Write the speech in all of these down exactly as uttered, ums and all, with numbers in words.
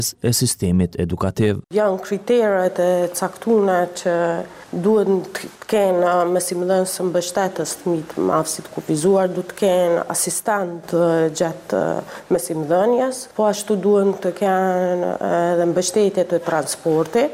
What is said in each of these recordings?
e sistemit edukativ. Janë kriteret e caktuara që duhet të kenë mësimdhënës së mbështetës të fëmijët me aftësitë kufizuar, duhet të kenë asistent gjatë mësimdhënies, po ashtu duhen të kenë edhe mbështetje të transportit.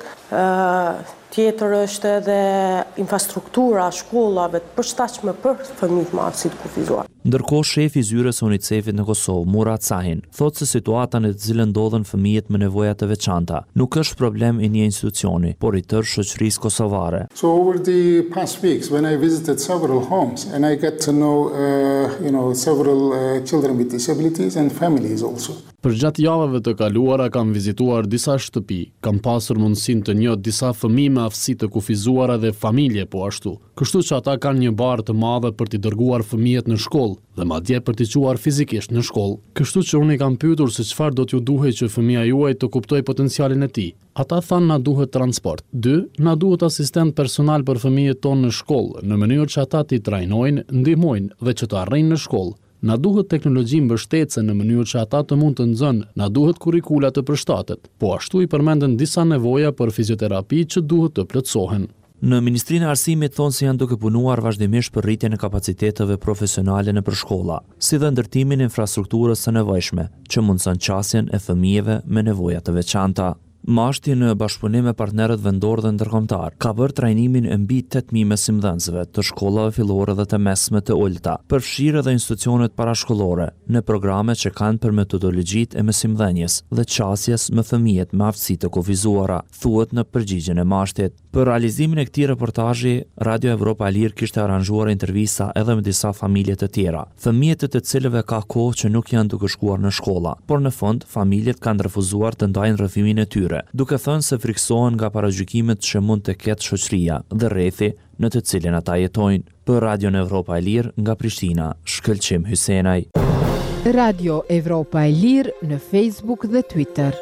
Tjetër është edhe infrastruktura shkollave të përshtatshme për fëmijët me aftësitë kufizuar. Ndërkohë, shefi i zyrës së UNICEF-it në Kosovë, Murat Sahin, thotë se situata në të cilën ndodhen fëmijët me nevoja të veçanta nuk është problem i një institucioni, por i tërë shoqërisë kosovare. So over the past weeks, when I visited several homes and I get to know, uh, you know, several uh, children with disabilities and families also. Përgjatë javëve të kaluara kam vizituar disa shtëpi, kam pasur mundësinë të njoh disa fëmijë me aftësi të kufizuara dhe familje po ashtu. Kështu që ata kanë një barë të madhe për t'i dërguar fëmijët në shkollë dhe madje për t'i çuar fizikisht në shkollë. Kështu që unë i kam pyetur se çfarë do t'ju duhej që fëmia juaj të kuptojë potencialin e tij. Ata thanë na duhet transport. Dy, na duhet asistent personal për fëmijët tonë në shkollë, në mënyrë që ata t'i trajnojnë, ndihmojnë dhe që të arrijnë në shkollë. Na duhet teknologji mbështetëse në mënyrë që ata të mund të nxënë, na duhet kurrikula të përshtatet. Po ashtu i përmenden disa nevoja për fizioterapi që duhet të plotësohen. Në Ministrinë e Arsimit thonë se janë duke punuar vazhdimisht për rritjen e kapaciteteve profesionale nëpër shkolla, si dhe ndërtimin e infrastrukturës së nevojshme, që mundson qasjen e fëmijëve me nevoja të veçanta. Mashti në bashkëpunim me partnerët vendor dhe ndërkombëtar ka bërë trajnimin e mbi tetë mijë mësimdhënësve të shkollave fillore dhe të mesme të ulta, përfshirë edhe institucionet parashkollore në programe që kanë për metodologjitë e mësimdhënies dhe qasjes me fëmijët me aftësi të kufizuara, thuhet në përgjigjen e Mashtit. Për realizimin e këtij reportazhi, Radio Evropa e Lirë kishte aranjuar intervista edhe me disa familje të tjera, fëmijët e të cilëve ka kohë që nuk janë duke shkuar në shkolla, por në fund familjet kanë refuzuar të ndajnë rrëfimin e tyre, duke thënë se friksohen nga paragjykimet që mund të ketë shoqëria dhe rrethi në të cilin ata jetojnë. Për Radio Evropa e Lirë nga Prishtina, Shkëlqim Hysenaj. Radio Evropa e Lirë në Facebook dhe Twitter.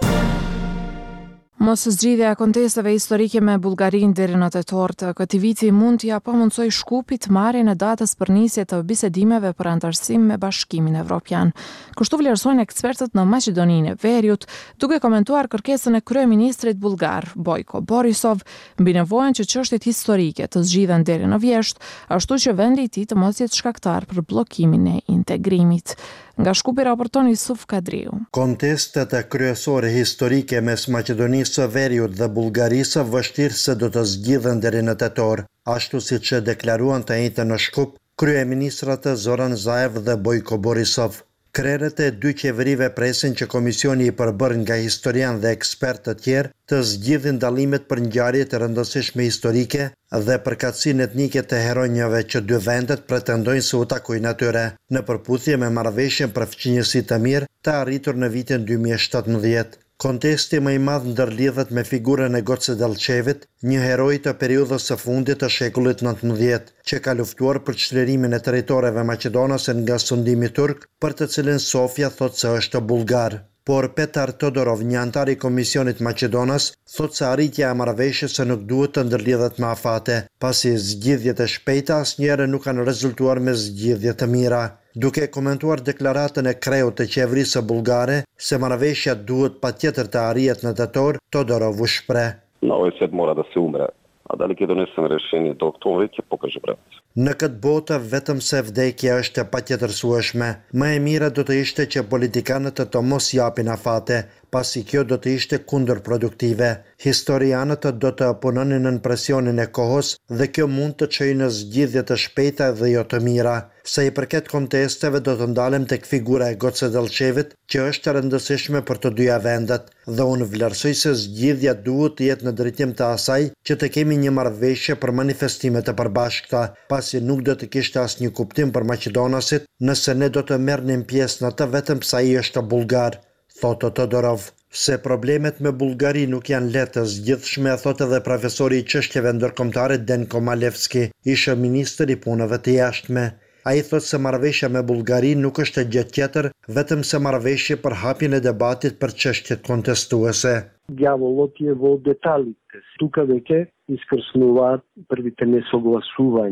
Mos zgjidhja e kontesteve historike me Bullgarinë deri në tetor të këtij viti mund t'ia pamundsoj Shkupit marrjen e datës për nisje të bisedimeve për antarësim me Bashkimin Evropian. Kështu vlerësojnë ekspertët në Maqedoninë e Veriut, duke komentuar kërkesën e kryeministrit bullgar Bojko Borisov mbi nevojën që çështjet historike të zgjidhen deri në vjesht, ashtu që vendi i tij të mos jetë shkaktar për bllokimin e integrimit. Nga Shkupi raporton Yusuf Kadriu. Kontestet e kryesore historike mes Maqedonisë së Veriut dhe Bullgarisë vështirë se do të zgjidhen deri në tetor, ashtu siç e deklaruan të njëjtën në Shkup kryeministrat Zoran Zaev dhe Bojko Borisov. Krerët e dy qeverive presin që komisioni i përbërë nga historian dhe ekspert të tjerë të zgjidhin dallimet për ngjarje të rëndësishme historike dhe përkatësinë etnike të heronjave që dy vendet pretendojnë se u takojnë atyre, në përputhje me marrëveshjen për fqinjësi të mirë të arritur në vitin dy mijë e shtatëmbëdhjetë. Kontesti më i madh ndërlidhet me figurën e Goce Delçevit, një heroi të periudhës së fundit të shekullit nëntëmbëdhjetë, që ka luftuar për çlirimin e territoreve maqedonase nga sundimi turk, për të cilin Sofia thotë se është bullgar. Por Petar Todorov, një antar i Komisionit Maqedonas, thotë se arritja e marrëveshjes nuk duhet të ndërlidhet me afate, pasi zgjidhjet e shpejta asnjëherë nuk kanë rezultuar me zgjidhje të mira. Duke komentuar deklaratën e kreut të qeverisë bullgare se marrëveshja duhet patjetër të arrihet në tetor, Todorov u shpreh. Na ovaj svijet mora da se umre, a da li ke donesen rješenje do oktobrit će pokaže vremen. Në këtë botë vetëm se vdekja është e patjetërsueshme. Më e mira do të ishte që politikanët të mos japin afate, pasi kjo do të ishte kundërproduktive. Historianët do të punonin në presionin e kohës dhe kjo mund të çojë në zgjidhje të shpejta dhe jo të mira. Sa i përket kontesteve do të ndalem tek figura e Goce Delçevit, që është e rëndësishme për të dyja vendet, dhe unë vlerësoj se zgjidhja duhet të jetë në drejtim të asaj që të kemi një marrëveshje për manifestime të përbashkëta, pasi nuk do të kishte asnjë kuptim për maqedonasit nëse ne do të merrnim pjesë në të vetëm pse ai është bullgar, thotë Todorov. Se problemet me Bullgari nuk janë lehtë të zgjidhshme, thotë edhe profesori i çështjeve ndërkombëtare Denko Malevski, ish ministër i punëve të jashtme. Ai thotë se marrëveshja me Bullgari nuk është gjë tjetër, vetëm se marrëveshje për hapjen e debatit për çështjet kontestuese. Дяволот е во деталите. Тука веќе искрснуваат првите несогласувања.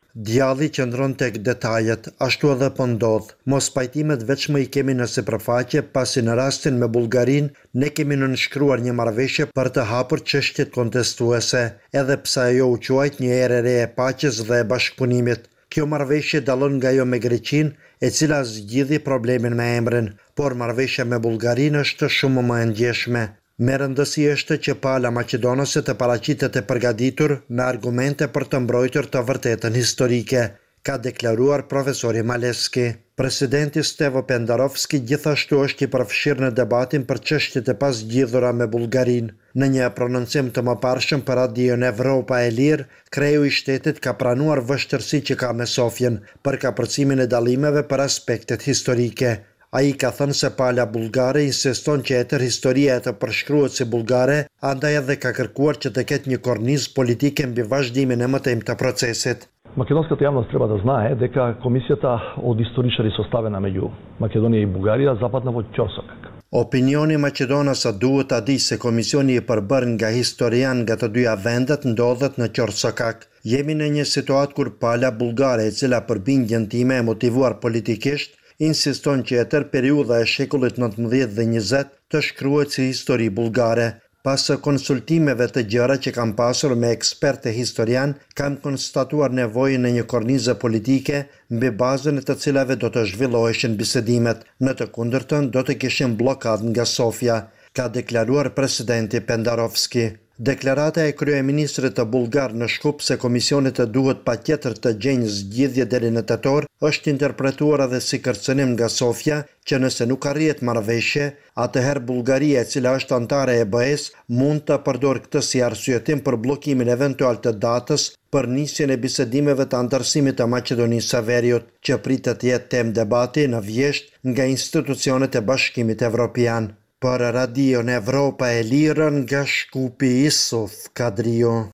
Djalli qëndron tek detajet, ashtu edhe po ndodh. Mos pajtimet vetëm i kemi në sipërfaqe, pasi në rastin me Bullgarinë ne kemi nënshkruar një marrëveshje për të hapur çështjet kontestuese, edhe pse ajo u quajt një erë e re e paqes dhe e bashkëpunimit. Kjo marrëveshje dallon nga ajo me Greqinë, e cila zgjidhi problemin me emrin, por marrëveshja me Bullgarinë është shumë më e ndjeshme. Me rëndësi është që pala maqedonase të paraqitet e përgatitur me argumente për të mbrojtur të vërtetën historike, ka deklaruar profesori Maleski. Presidenti Stevo Pendarovski gjithashtu është i përfshirë në debatin për çështjet e pasgjidhura me Bullgarinë. Në një prononcim të mëparshëm për Radion Evropa e Lirë, kreu i shtetit ka pranuar vështirësi që ka me Sofjen për kapërcimin e dallimeve për aspektet historike. Ai ka thënë se pala bullgare insiston që e tërë historia e të përshkruhet si bullgare, andaj edhe ka kërkuar që të ketë një kornizë politike mbi vazhdimin e mëtejmë të procesit. Македонската јавност треба да знае дека комисијата од историчари составена меѓу Македонија и Бугарија западна во ќорсокак. Opinioni maqedonasa duhet ta di se komisioni i përbërë nga historian nga të dyja vendet ndodhet në Qorsokak. Jemi në një situatë kur pala bullgare, e cila për bindjen time e motivuar politikisht, insiston që e tërë periudha e shekullit nëntëmbëdhjetë dhe njëzet të shkruhet si histori bullgare. Pas konsultimeve të gjëra që kam pasur me ekspertë historian, kam konstatuar nevojën e një kornizë politike mbi bazën e të cilave do të zhvilloheshin bisedimet. Në të kundërtën do të kishim blokad nga Sofja, ka deklaruar presidenti Pendarovski. Deklarata e kryeministrit të Bullgar në Shkup se komisionit të duhet patjetër të gjejnë zgjidhje deri në tetor është interpretuar edhe si kërcënim nga Sofja që nëse nuk arrihet marrëveshje, atëherë Bullgaria, e cila është antare e B E-s, mund të përdor këtë si arsyetim për bllokimin eventual të datës për nisjen e bisedimeve të antarësimit të Maqedonisë së Veriut, që pritet të jetë temë debati në vjesht nga institucionet e Bashkimit Evropian. Për Radion Evropa e Lirë nga Shkupi, Isuf Kadrio.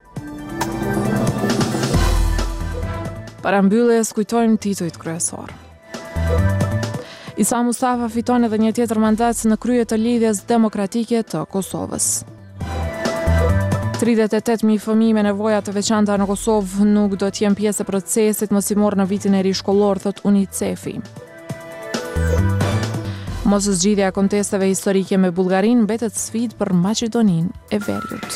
Para mbylljes kujtojmë titujt kryesor. Isa Mustafa fiton edhe një tjetër mandat në krye të lidhjes demokratike të Kosovës. tridhjetë e tetë mijë fëmijë me nevoja të veçanta në Kosovë nuk do të jenë pjesë e procesit mosimor në vitin e ri shkollor, thot UNICEF-i. Moszgjidhja e kontesteve historike me Bullgarinë mbetet sfidë për Maqedoninë e Veriut.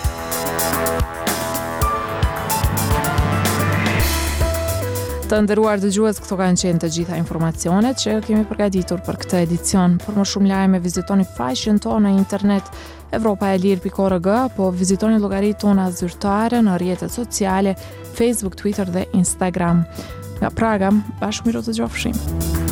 Të nderuar dëgjues, këto kanë qenë të gjitha informacionet që kemi përgatitur për këtë edicion. Për më shumë lajme vizitoni faqen tonë në internet evropa e lirë pikë org, apo vizitoni llogaritë tona zyrtare në rrjetet sociale Facebook, Twitter dhe Instagram. Nga Praga, bashkë miro të gjofshim.